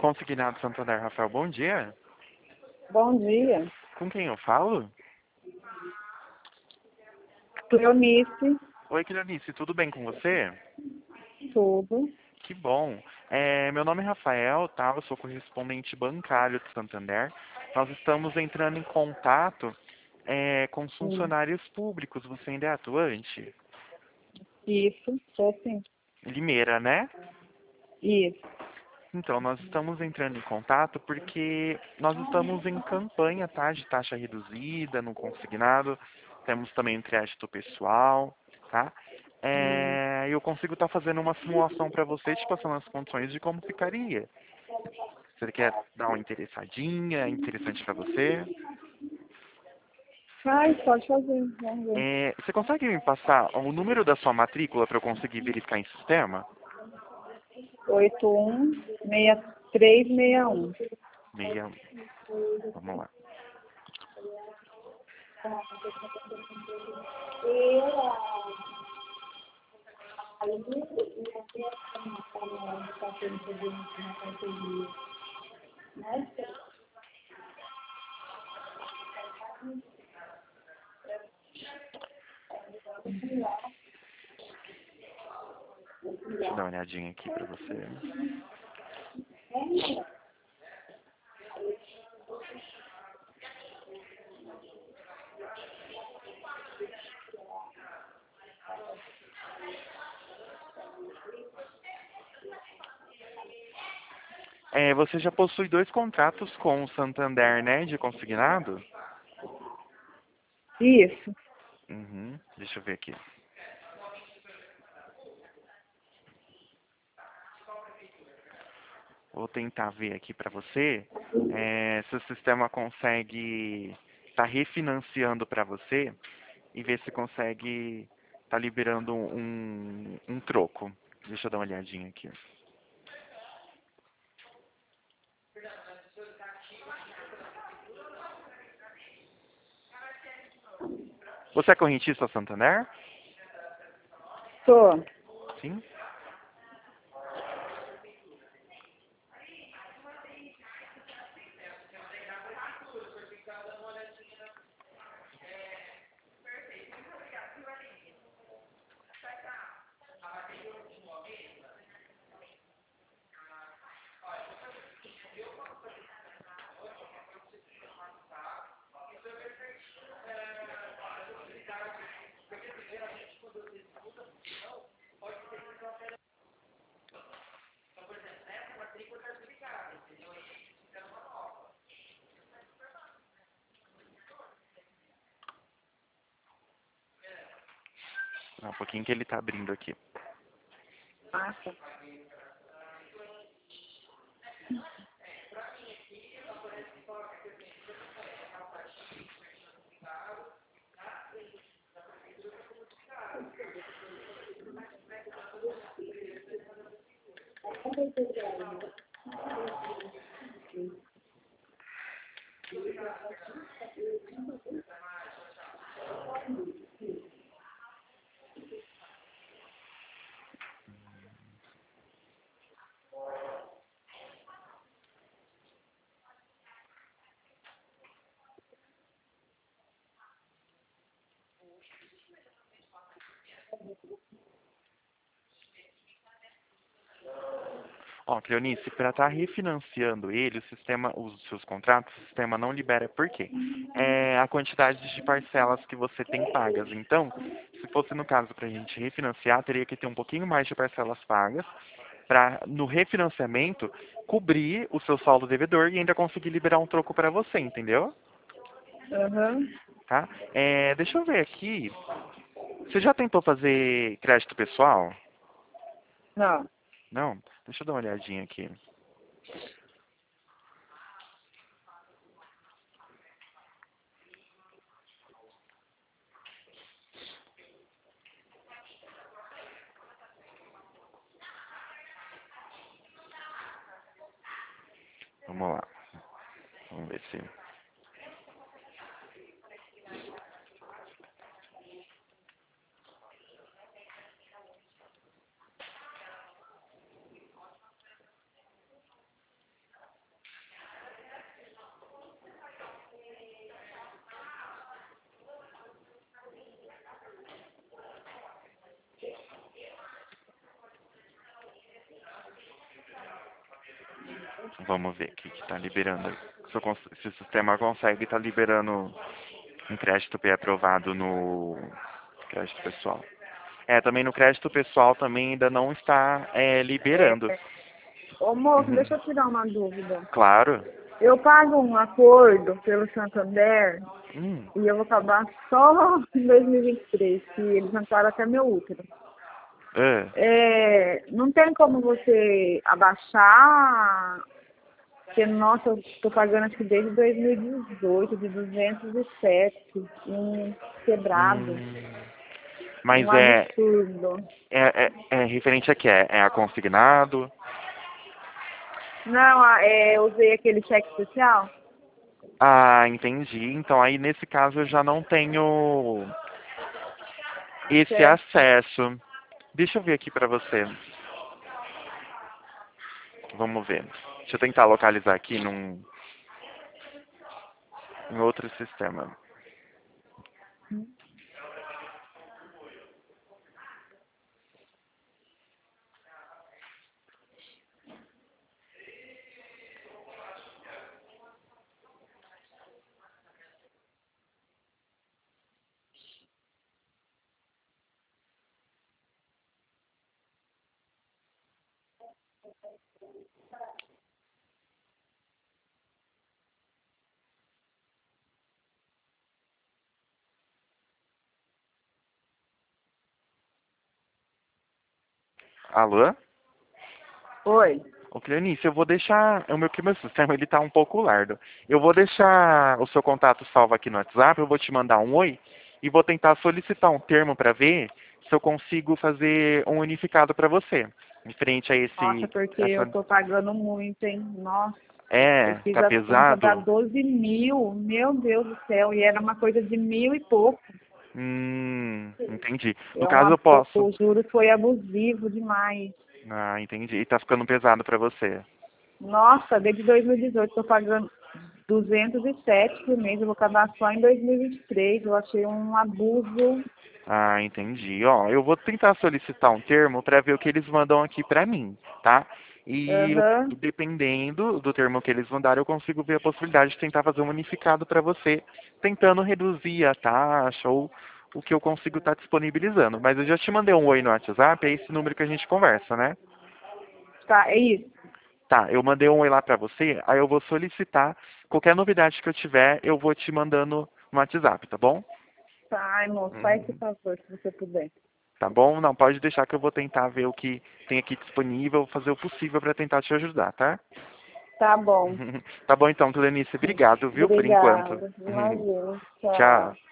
Consignado Santander, Rafael, bom dia. Bom dia, Com quem eu falo? Cleonice, Oi, Cleonice, tudo bem com você? tudo. Que bom. Meu nome é Rafael, tá? Eu sou correspondente bancário de Santander. Nós estamos entrando em contato com os Hum, funcionários públicos. Você ainda é atuante? Isso, sou sim. Limeira, né? Isso. Então, nós estamos entrando em contato porque nós estamos em campanha, tá? De taxa reduzida no consignado. Temos também um crédito pessoal, tá? Hum. Eu consigo estar fazendo uma simulação para você, te passando as condições de como ficaria. Você quer dar uma interessadinha? É interessante para você? Pode fazer, vamos ver. Você consegue me passar o número da sua matrícula para eu conseguir verificar em sistema? 816361. 61. Vamos lá. Deixa eu dar uma olhadinha aqui para você. Você já possui dois contratos com o Santander, né, de consignado? Isso. Uhum. Deixa eu ver aqui. Vou tentar ver aqui para você se o sistema consegue estar refinanciando para você e ver se consegue estar liberando um troco. Deixa eu dar uma olhadinha aqui. Você é correntista Santander? Sou. Sim. Um pouquinho que ele está abrindo aqui. Passa. Ó, Cleonice, para estar refinanciando ele, o sistema, os seus contratos, o sistema não libera. Por quê? A quantidade de parcelas que você tem pagas. Então, se fosse no caso para a gente refinanciar, teria que ter um pouquinho mais de parcelas pagas para, no refinanciamento, cobrir o seu saldo devedor e ainda conseguir liberar um troco para você, entendeu? Aham. Tá? Deixa eu ver aqui. Você já tentou fazer crédito pessoal? Não. Não? Deixa eu dar uma olhadinha aqui. Vamos lá. Vamos ver se. Vamos ver o que está liberando. Se o sistema consegue estar liberando um crédito pré-aprovado no crédito pessoal. Também no crédito pessoal também ainda não está liberando. É, ô moço, Uhum. deixa eu tirar uma dúvida. Claro. Eu pago um acordo pelo Santander Hum. e eu vou acabar só em 2023, que eles entraram até meu útero. Não tem como você abaixar, porque, nossa, eu estou pagando acho que desde 2018, de 207, quebrado, Mas um absurdo. é referente a quê? É a consignado? Não, eu usei aquele cheque especial. Ah, entendi. Então aí nesse caso eu já não tenho esse Certo. acesso. Deixa eu ver aqui pra você. Vamos ver. Deixa eu tentar localizar aqui em outro sistema. Alô? Oi. Ô, Cleonice, eu vou deixar... meu sistema ele tá um pouco largo. Eu vou deixar o seu contato salvo aqui no WhatsApp, eu vou te mandar um oi e vou tentar solicitar um termo para ver se eu consigo fazer um unificado para você. Em frente a Nossa, esse... porque eu Essa... tô pagando muito, hein? Nossa, eu fiz Tá as contas da pesado? 12 mil, meu Deus do céu, e era uma coisa de 1.000 e pouco. Entendi. No caso eu posso... O juro foi abusivo demais. Ah, entendi. E tá ficando pesado para você. Nossa, desde 2018 estou pagando 207 por mês, eu vou acabar só em 2023. Eu achei um abuso. Ah, entendi. Ó, eu vou tentar solicitar um termo para ver o que eles mandam aqui para mim, tá? E Aham. dependendo do termo que eles mandarem, eu consigo ver a possibilidade de tentar fazer um unificado para você, tentando reduzir a taxa ou o que eu consigo estar disponibilizando. Mas eu já te mandei um oi no WhatsApp, é esse número que a gente conversa, né? Tá, é isso. Tá, eu mandei um oi lá para você, aí eu vou solicitar. Qualquer novidade que eu tiver, eu vou te mandando no WhatsApp, tá bom? Tá, ai, moço, faz esse Uhum. favor, se você puder. Tá bom? Não, pode deixar que eu vou tentar ver o que tem aqui disponível, fazer o possível para tentar te ajudar, tá? Tá bom. Tá bom então, Clenice. Obrigado, viu, por enquanto. Obrigada. Imagina. Tchau. Tchau.